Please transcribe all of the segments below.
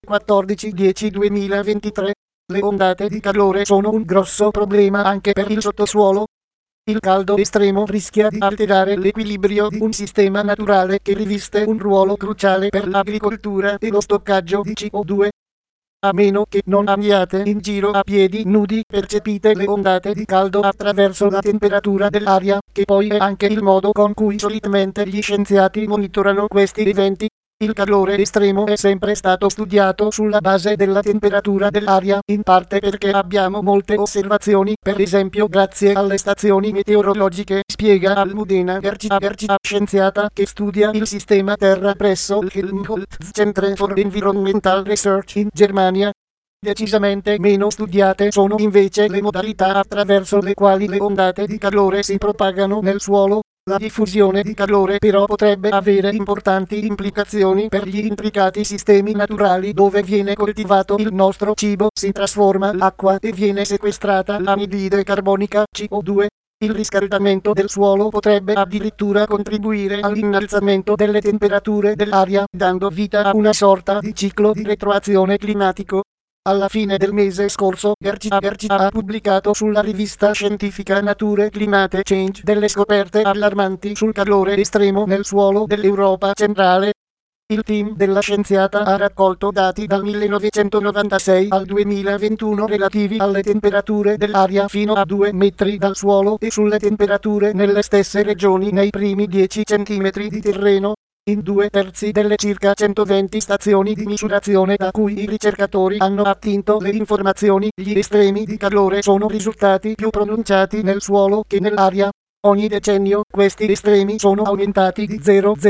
14-10-2023. Le ondate di calore sono un grosso problema anche per il sottosuolo. Il caldo estremo rischia di alterare l'equilibrio di un sistema naturale che riveste un ruolo cruciale per l'agricoltura e lo stoccaggio di CO2. A meno che non andiate in giro a piedi nudi, percepite le ondate di caldo attraverso la temperatura dell'aria, che poi è anche il modo con cui solitamente gli scienziati monitorano questi eventi. Il calore estremo è sempre stato studiato sulla base della temperatura dell'aria, in parte perché abbiamo molte osservazioni, per esempio grazie alle stazioni meteorologiche, spiega Almudena Gergia, scienziata che studia il sistema terra presso il Helmholtz Centre for Environmental Research in Germania. Decisamente meno studiate sono invece le modalità attraverso le quali le ondate di calore si propagano nel suolo. La diffusione di calore però potrebbe avere importanti implicazioni per gli intricati sistemi naturali dove viene coltivato il nostro cibo, si trasforma l'acqua e viene sequestrata l'anidride carbonica CO2. Il riscaldamento del suolo potrebbe addirittura contribuire all'innalzamento delle temperature dell'aria, dando vita a una sorta di ciclo di retroazione climatico. Alla fine del mese scorso, Gergia ha pubblicato sulla rivista scientifica Nature Climate Change delle scoperte allarmanti sul calore estremo nel suolo dell'Europa centrale. Il team della scienziata ha raccolto dati dal 1996 al 2021 relativi alle temperature dell'aria fino a 2 metri dal suolo e sulle temperature nelle stesse regioni nei primi 10 centimetri di terreno. In 2/3 delle circa 120 stazioni di misurazione da cui i ricercatori hanno attinto le informazioni, gli estremi di calore sono risultati più pronunciati nel suolo che nell'aria. Ogni decennio questi estremi sono aumentati di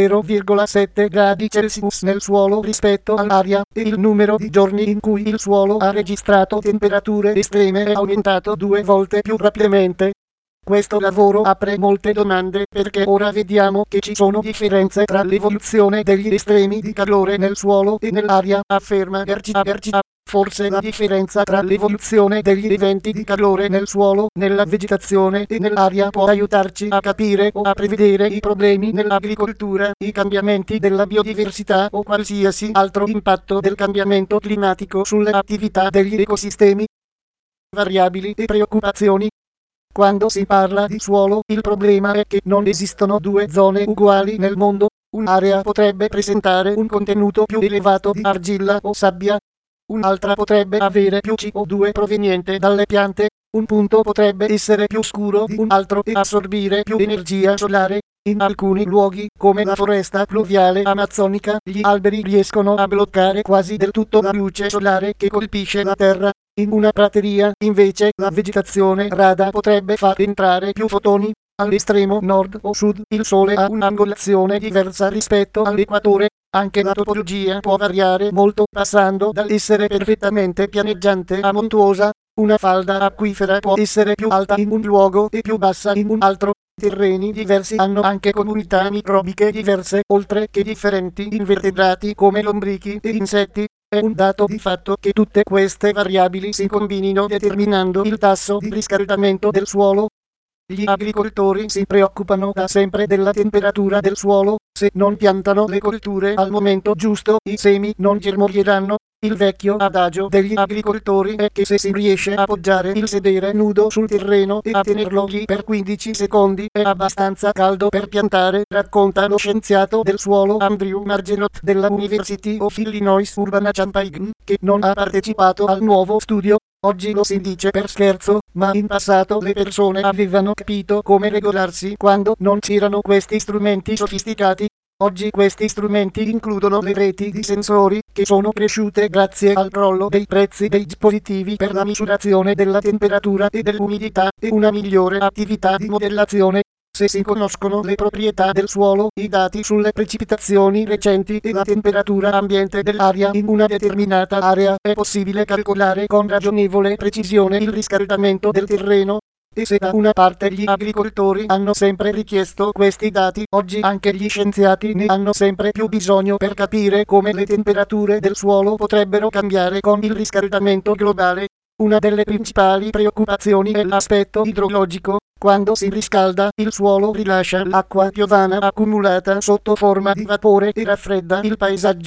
0,7 gradi Celsius nel suolo rispetto all'aria, e il numero di giorni in cui il suolo ha registrato temperature estreme è aumentato 2 volte più rapidamente. Questo lavoro apre molte domande perché ora vediamo che ci sono differenze tra l'evoluzione degli estremi di calore nel suolo e nell'aria, afferma Gergia. Forse la differenza tra l'evoluzione degli eventi di calore nel suolo, nella vegetazione e nell'aria può aiutarci a capire o a prevedere i problemi nell'agricoltura, i cambiamenti della biodiversità o qualsiasi altro impatto del cambiamento climatico sulle attività degli ecosistemi. Variabili e preoccupazioni. Quando si parla di suolo, il problema è che non esistono due zone uguali nel mondo. Un'area potrebbe presentare un contenuto più elevato di argilla o sabbia. Un'altra potrebbe avere più CO2 proveniente dalle piante. Un punto potrebbe essere più scuro di un altro e assorbire più energia solare. In alcuni luoghi, come la foresta pluviale amazzonica, gli alberi riescono a bloccare quasi del tutto la luce solare che colpisce la terra. In una prateria, invece, la vegetazione rada potrebbe far entrare più fotoni. All'estremo nord o sud, il Sole ha un'angolazione diversa rispetto all'equatore. Anche la topologia può variare molto, passando dall'essere perfettamente pianeggiante a montuosa. Una falda acquifera può essere più alta in un luogo e più bassa in un altro. Terreni diversi hanno anche comunità microbiche diverse, oltre che differenti invertebrati come lombrichi e insetti. È un dato di fatto che tutte queste variabili si combinino determinando il tasso di riscaldamento del suolo. Gli agricoltori si preoccupano da sempre della temperatura del suolo. Se non piantano le colture al momento giusto, i semi non germoglieranno. Il vecchio adagio degli agricoltori è che se si riesce a appoggiare il sedere nudo sul terreno e a tenerlo lì per 15 secondi è abbastanza caldo per piantare, racconta lo scienziato del suolo Andrew Margenot della University of Illinois Urbana-Champaign, che non ha partecipato al nuovo studio. Oggi lo si dice per scherzo, ma in passato le persone avevano capito come regolarsi quando non c'erano questi strumenti sofisticati. Oggi questi strumenti includono le reti di sensori, che sono cresciute grazie al crollo dei prezzi dei dispositivi per la misurazione della temperatura e dell'umidità, e una migliore attività di modellazione. Se si conoscono le proprietà del suolo, i dati sulle precipitazioni recenti e la temperatura ambiente dell'aria in una determinata area, è possibile calcolare con ragionevole precisione il riscaldamento del terreno. E se da una parte gli agricoltori hanno sempre richiesto questi dati, oggi anche gli scienziati ne hanno sempre più bisogno per capire come le temperature del suolo potrebbero cambiare con il riscaldamento globale. Una delle principali preoccupazioni è l'aspetto idrologico. Quando si riscalda, il suolo rilascia l'acqua piovana accumulata sotto forma di vapore e raffredda il paesaggio.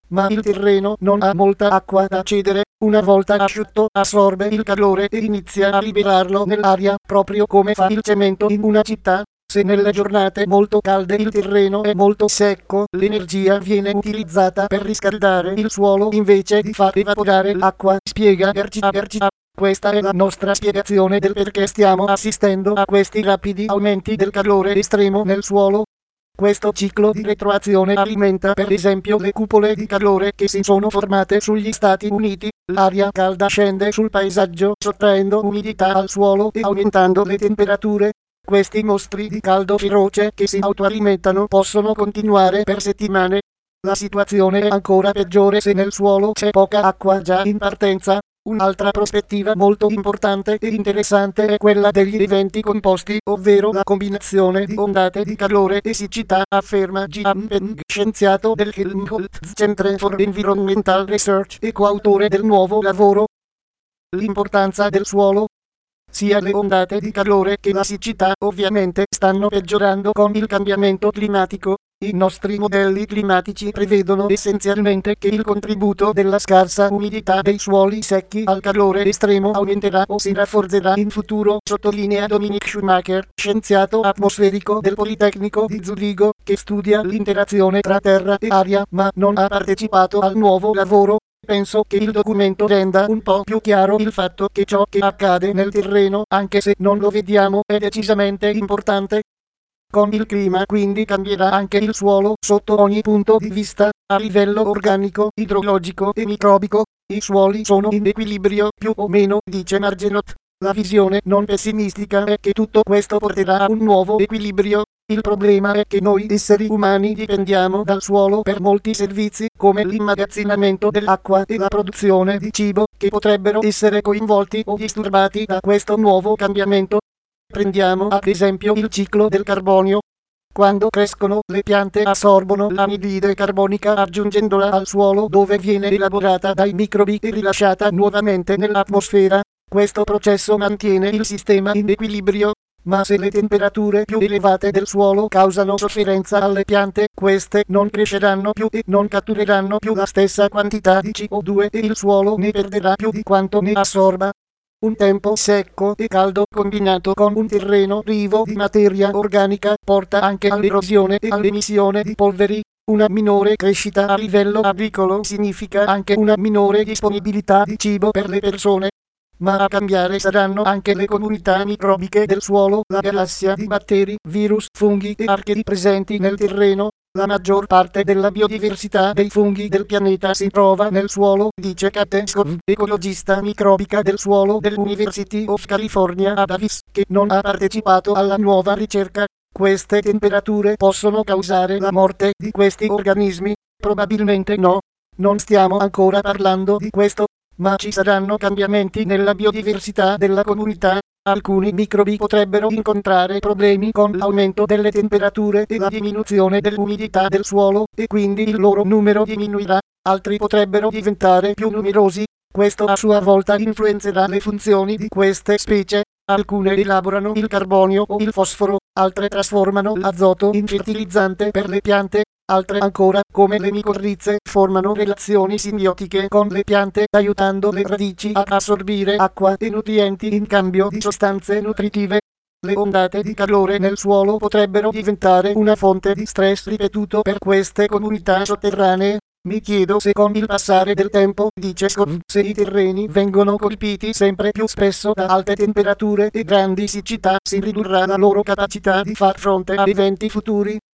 ma il terreno non ha molta acqua da cedere, una volta asciutto assorbe il calore e inizia a liberarlo nell'aria, proprio come fa il cemento in una città. Se nelle giornate molto calde il terreno è molto secco, l'energia viene utilizzata per riscaldare il suolo invece di far evaporare l'acqua, spiega Garcia. Questa è la nostra spiegazione del perché stiamo assistendo a questi rapidi aumenti del calore estremo nel suolo. Questo ciclo di retroazione alimenta per esempio le cupole di calore che si sono formate sugli Stati Uniti. L'aria calda scende sul paesaggio sottraendo umidità al suolo e aumentando le temperature. Questi mostri di caldo feroce che si autoalimentano possono continuare per settimane. La situazione è ancora peggiore se nel suolo c'è poca acqua già in partenza. Un'altra prospettiva molto importante e interessante è quella degli eventi composti, ovvero la combinazione di ondate di calore e siccità, afferma Jian Peng, scienziato del Helmholtz Centre for Environmental Research e coautore del nuovo lavoro. L'importanza del suolo. Sia le ondate di calore che la siccità ovviamente stanno peggiorando con il cambiamento climatico. I nostri modelli climatici prevedono essenzialmente che il contributo della scarsa umidità dei suoli secchi al calore estremo aumenterà o si rafforzerà in futuro, sottolinea Dominic Schumacher, scienziato atmosferico del Politecnico di Zurigo, che studia l'interazione tra terra e aria, ma non ha partecipato al nuovo lavoro. Penso che il documento renda un po' più chiaro il fatto che ciò che accade nel terreno, anche se non lo vediamo, è decisamente importante. Con il clima quindi cambierà anche il suolo sotto ogni punto di vista, a livello organico, idrologico e microbico. I suoli sono in equilibrio più o meno, dice Margenot. La visione non pessimistica è che tutto questo porterà a un nuovo equilibrio. Il problema è che noi esseri umani dipendiamo dal suolo per molti servizi, come l'immagazzinamento dell'acqua e la produzione di cibo, che potrebbero essere coinvolti o disturbati da questo nuovo cambiamento. Prendiamo ad esempio il ciclo del carbonio. Quando crescono, le piante assorbono l'anidride carbonica aggiungendola al suolo dove viene elaborata dai microbi e rilasciata nuovamente nell'atmosfera. Questo processo mantiene il sistema in equilibrio. Ma se le temperature più elevate del suolo causano sofferenza alle piante, queste non cresceranno più e non cattureranno più la stessa quantità di CO2 e il suolo ne perderà più di quanto ne assorba. Un tempo secco e caldo combinato con un terreno privo di materia organica porta anche all'erosione e all'emissione di polveri. Una minore crescita a livello agricolo significa anche una minore disponibilità di cibo per le persone. Ma a cambiare saranno anche le comunità microbiche del suolo, la galassia di batteri, virus, funghi e archidi presenti nel terreno. La maggior parte della biodiversità dei funghi del pianeta si trova nel suolo, dice Kate Skov, ecologista microbica del suolo dell'University of California a Davis, che non ha partecipato alla nuova ricerca. Queste temperature possono causare la morte di questi organismi? Probabilmente no. Non stiamo ancora parlando di questo. Ma ci saranno cambiamenti nella biodiversità della comunità. Alcuni microbi potrebbero incontrare problemi con l'aumento delle temperature e la diminuzione dell'umidità del suolo, e quindi il loro numero diminuirà. Altri potrebbero diventare più numerosi. Questo a sua volta influenzerà le funzioni di queste specie. Alcune elaborano il carbonio o il fosforo, altre trasformano l'azoto in fertilizzante per le piante. Altre ancora, come le micorrize, formano relazioni simbiotiche con le piante, aiutando le radici ad assorbire acqua e nutrienti in cambio di sostanze nutritive. Le ondate di calore nel suolo potrebbero diventare una fonte di stress ripetuto per queste comunità sotterranee. Mi chiedo se con il passare del tempo, dice Skov, se i terreni vengono colpiti sempre più spesso da alte temperature e grandi siccità, si ridurrà la loro capacità di far fronte a eventi futuri.